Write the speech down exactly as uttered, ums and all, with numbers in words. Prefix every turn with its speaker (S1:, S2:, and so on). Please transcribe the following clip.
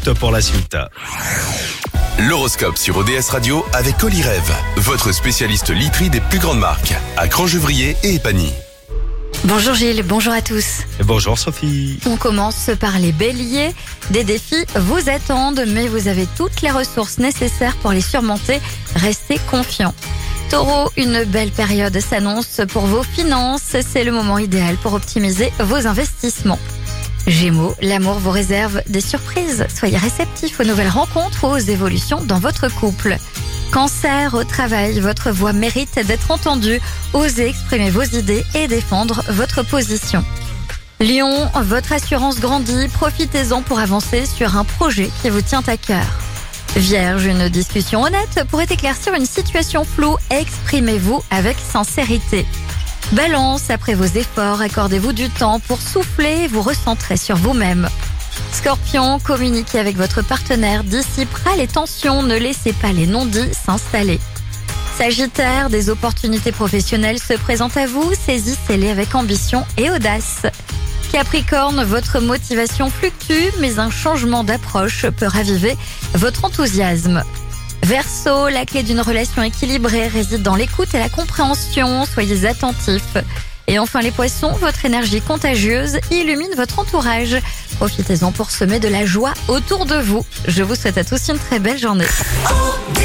S1: direct pour la suite.
S2: L'horoscope sur O D S Radio avec Olyrève, votre spécialiste literie des plus grandes marques, à Crangevrier et Épagny.
S3: Bonjour Gilles, bonjour à tous.
S1: Et bonjour Sophie.
S3: On commence par les béliers. Des défis vous attendent, mais vous avez toutes les ressources nécessaires pour les surmonter. Restez confiants. Taureau, une belle période s'annonce pour vos finances. C'est le moment idéal pour optimiser vos investissements. Gémeaux, l'amour vous réserve des surprises. Soyez réceptifs aux nouvelles rencontres ou aux évolutions dans votre couple. Cancer, au travail, votre voix mérite d'être entendue. Osez exprimer vos idées et défendre votre position. Lion, votre assurance grandit. Profitez-en pour avancer sur un projet qui vous tient à cœur. Vierge, une discussion honnête pourrait éclaircir une situation floue. Exprimez-vous avec sincérité. Balance, après vos efforts, accordez-vous du temps pour souffler et vous recentrer sur vous-même. Scorpion, communiquez avec votre partenaire, dissipera les tensions, ne laissez pas les non-dits s'installer. Sagittaire, des opportunités professionnelles se présentent à vous, saisissez-les avec ambition et audace. Capricorne, votre motivation fluctue, mais un changement d'approche peut raviver votre enthousiasme. Verseau, la clé d'une relation équilibrée réside dans l'écoute et la compréhension, soyez attentifs. Et enfin les poissons, votre énergie contagieuse illumine votre entourage. Profitez-en pour semer de la joie autour de vous. Je vous souhaite à tous une très belle journée.